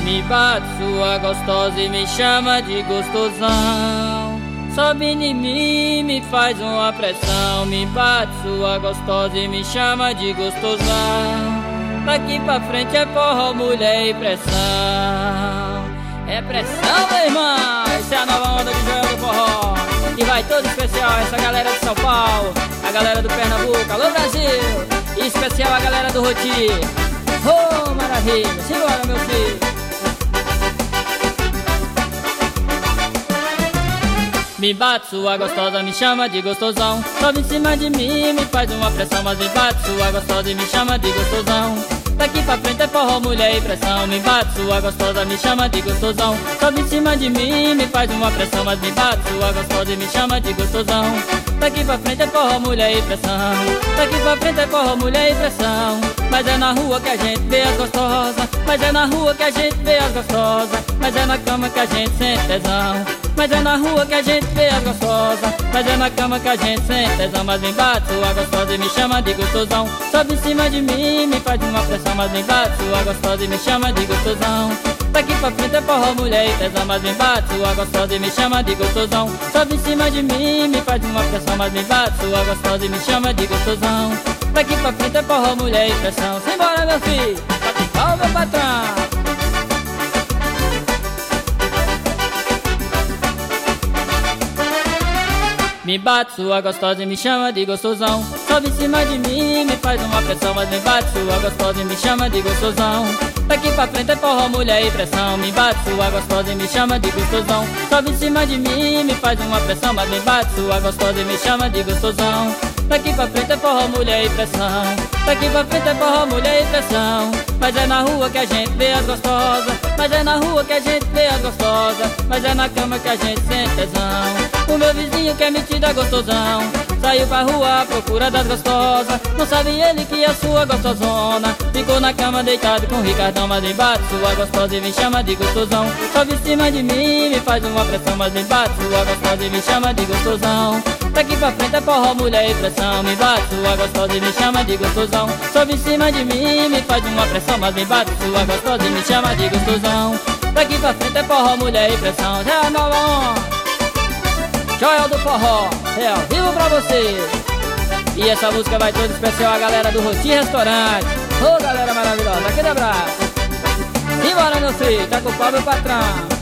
Me bate sua gostosa e me chama de gostosão. Sobe em mim, me faz uma pressão. Me bate sua gostosa e me chama de gostosão. Daqui pra frente é forró, mulher e pressão. É pressão, meu irmão. Essa é a nova onda de Joel do forró. E vai todo especial essa galera de São Paulo, a galera do Pernambuco, alô Brasil. E especial a galera do Roti. Oh, maravilha, simbora meu filho. Me bate sua gostosa, me chama de gostosão. Sobe em cima de mim, me faz uma pressão. Mas me bate sua gostosa e me chama de gostosão. Daqui pra frente é forró, mulher e pressão. Me bate sua gostosa, me chama de gostosão. Sobe em cima de mim, me faz uma pressão. Mas me bate sua gostosa e me chama de gostosão. Daqui pra frente é forró, mulher e pressão. Daqui pra frente é forró, mulher e pressão. Mas é na rua que a gente vê as gostosas. Mas é na rua que a gente vê as gostosas. Mas é na cama que a gente sente tesão. Mas é na rua que a gente vê as gostosas. Mas é na cama que a gente sente tesão. Mas me bate sua gostosa e me chama de gostosão. Sobe em cima de mim, me faz uma pressão. Mas me bate sua gostosa e me chama de gostosão. Daqui pra frente é forró, mulher e tesão. Mas me bate sua gostosa e me chama de gostosão. Sobe em cima de mim, me faz uma pressão. Mas me bate sua gostosa e me chama de gostosão. Daqui pra frente é forró, mulher e pressão. Simbora meu filho, bate pau meu patrão. Me bate sua gostosa e me chama de gostosão. Sobe em cima de mim, me faz uma pressão. Mas me bate sua gostosa e me chama de gostosão. Daqui pra frente é forró, mulher e pressão. Me bate sua gostosa e me chama de gostosão. Sobe em cima de mim, me faz uma pressão. Mas me bate sua gostosa e me chama de gostosão. Daqui pra frente é forró, mulher e pressão. Daqui pra frente é forró, mulher e pressão. Mas é na rua que a gente vê as gostosas. Mas é na rua que a gente vê as gostosas. Mas é na cama que a gente sente tesão. O meu vizinho que é metido a gostosão saiu pra rua à procura das gostosas. Não sabe ele que a sua gostosona ficou na cama deitado com o Ricardão. Mas me bate sua gostosa e me chama de gostosão. Sobe em cima de mim, me faz uma pressão. Mas me bate sua gostosa e me chama de gostosão. Daqui pra frente é forró, mulher e pressão. Me bate sua gostosa e me chama de gostosão. Sobe em cima de mim, me faz uma pressão. Mas me bate sua gostosa e me chama de gostosão. Daqui pra frente é forró, mulher e pressão. Já é a nova onda Joel do forró, é ao vivo pra você. E essa música vai toda especial a galera do Roti Restaurante. Ô galera maravilhosa, aquele abraço. Simbora meu filho, tá com o pau meu patrão.